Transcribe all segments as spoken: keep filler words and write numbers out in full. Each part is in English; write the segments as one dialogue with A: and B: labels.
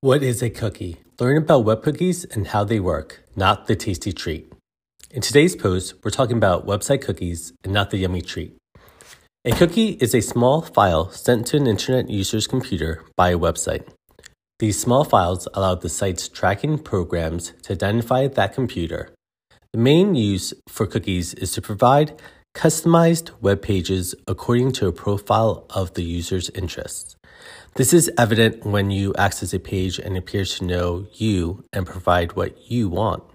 A: What is a cookie? Learn about web cookies and how they work, not the tasty treat. In today's post, we're talking about website cookies and not the yummy treat. A cookie is a small file sent to an internet user's computer by a website. These small files allow the site's tracking programs to identify that computer. The main use for cookies is to provide customized web pages according to a profile of the user's interests. This is evident when you access a page and appears to know you and provide what you want.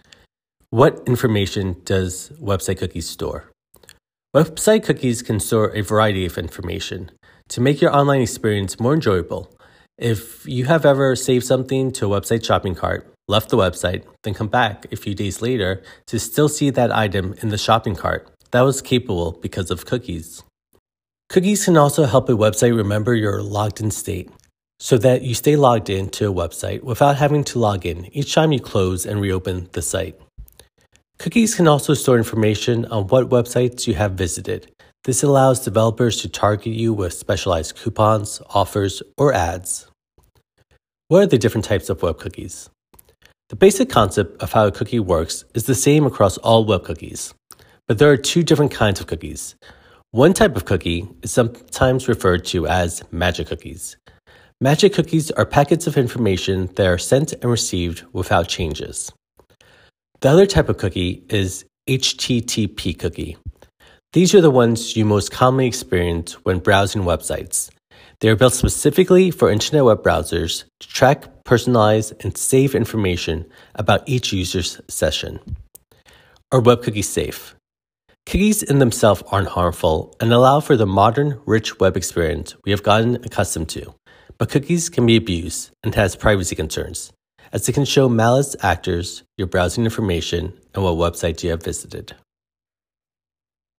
A: What information does website cookies store? Website cookies can store a variety of information to make your online experience more enjoyable. If you have ever saved something to a website shopping cart, left the website, then come back a few days later to still see that item in the shopping cart, that was capable because of cookies. Cookies can also help a website remember your logged-in state so that you stay logged in to a website without having to log in each time you close and reopen the site. Cookies can also store information on what websites you have visited. This allows developers to target you with specialized coupons, offers, or ads. What are the different types of web cookies? The basic concept of how a cookie works is the same across all web cookies, but there are two different kinds of cookies. One type of cookie is sometimes referred to as magic cookies. Magic cookies are packets of information that are sent and received without changes. The other type of cookie is H T T P cookie. These are the ones you most commonly experience when browsing websites. They are built specifically for internet web browsers to track, personalize, and save information about each user's session. Are web cookies safe? Cookies in themselves aren't harmful and allow for the modern, rich web experience we have gotten accustomed to. But cookies can be abused and has privacy concerns, as they can show malicious actors your browsing information and what websites you have visited.